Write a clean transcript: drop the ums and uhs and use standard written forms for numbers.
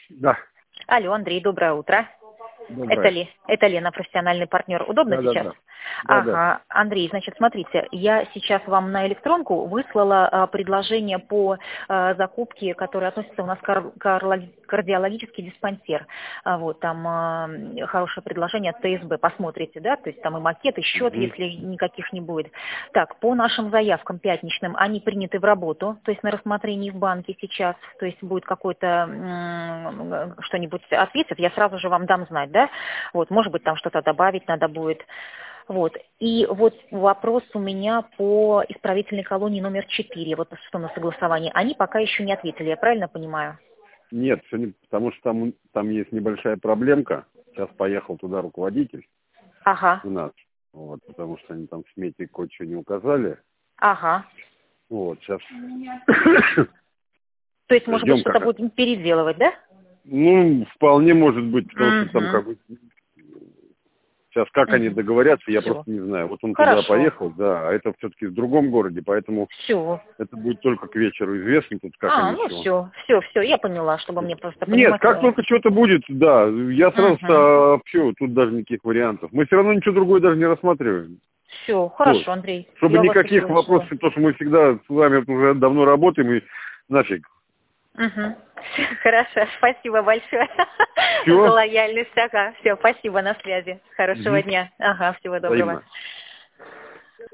Да. Алло, Андрей, доброе утро. Доброе. Это Лена, профессиональный партнер. Удобно сейчас? Да. Ага, Андрей, значит, смотрите, я сейчас вам на электронку выслала предложение по закупке, которое относится у нас к кардиологический диспансер. Вот, там хорошее предложение от ТСБ, посмотрите, да, то есть там и макет, и счет, если никаких не будет. Так, по нашим заявкам пятничным, они приняты в работу, то есть на рассмотрении в банке сейчас, то есть будет какой-то что-нибудь ответит, я сразу же вам дам знать, да, вот, может быть, там что-то добавить надо будет. Вот. И вот вопрос у меня по исправительной колонии номер 4, вот что на согласовании. Они пока еще не ответили, я правильно понимаю? Нет, потому что там есть небольшая проблемка. Сейчас поехал туда руководитель Ага. у нас. Вот, потому что они там в смете кое-что не указали. Ага. Вот, сейчас. То есть, может быть, Ждем что-то как. будем переделывать, да? Ну, вполне может быть, потому что там как бы сейчас как они договорятся, я Всё. просто не знаю. Вот он Хорошо. туда поехал, да, а это все-таки в другом городе, поэтому Все. это будет только к вечеру известно, тут как они Ну все, я поняла, чтобы мне просто Нет, понимать. как только что-то будет, да, я сразу сообщу, тут даже никаких вариантов. Мы все равно ничего другое даже не рассматриваем. Все, хорошо, Андрей. Чтобы Я вас никаких услышала. вопросов, то, что мы всегда с вами уже давно работаем, и нафиг. Хорошо, спасибо большое Всё. за лояльность. Ага, все, спасибо, на связи. Хорошего дня. Ага, всего доброго. Взаимно.